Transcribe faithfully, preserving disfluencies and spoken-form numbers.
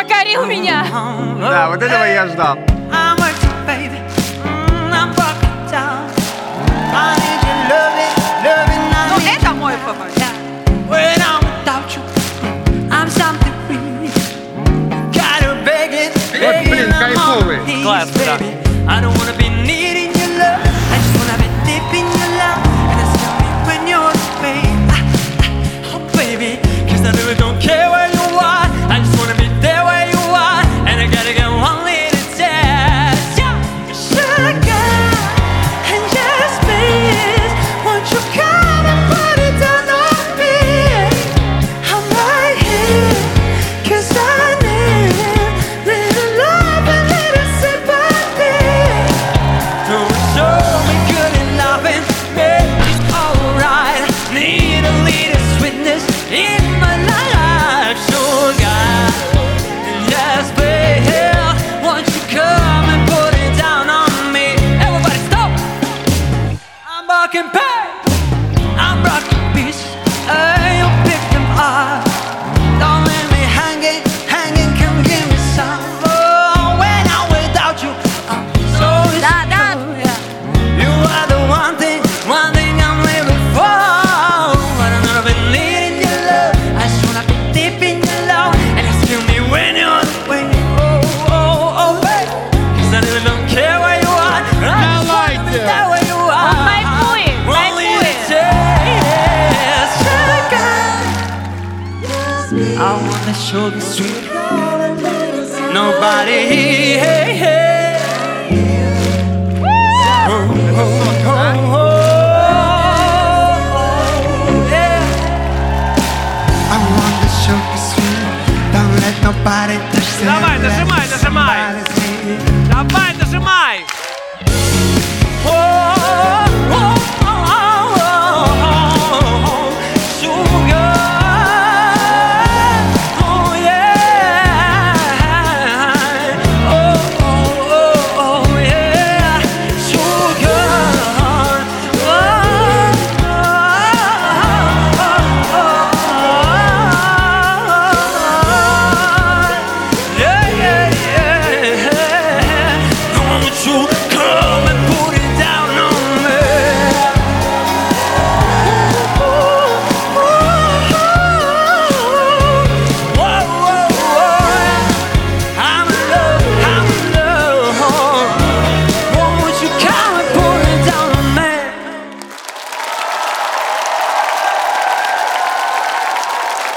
Покори у меня. Да, вот этого я ждал. Ну, это мой фаворит. Вот, блин, кайфовый. Класс, да. I don't wanna be needing your love. I just wanna be deep in your love. And it's tell me when you're away. Oh baby, cause I really don't care where you are. I just wanna be there where you are. And I gotta get one little test. Sugar and just miss. Won't you come and put it down on me? I'm right here, cause I need little love and little sympathy. Don't show me good and loving, it's alright. Need a little sweetness in my life, sugar. Just be here, won't you come and put it down on me? Everybody stop! I'm rocking pain, I'm rocking peace. Hey, you pick them up. Don't leave me hanging, hanging, come give me some. Oh, when I'm without you, I'm so Да, да. insecure. You are the one thing, one thing I'm living for. But I'm not been needing your love. I just wanna be deep in your love. And it's kill me when you're away. Oh, oh, oh, baby. Cause I really don't care where you are. I just wanna be there where you are. Он кайфует, One little кайфует. taste, sugar. I wanna show you sweet. Nobody here.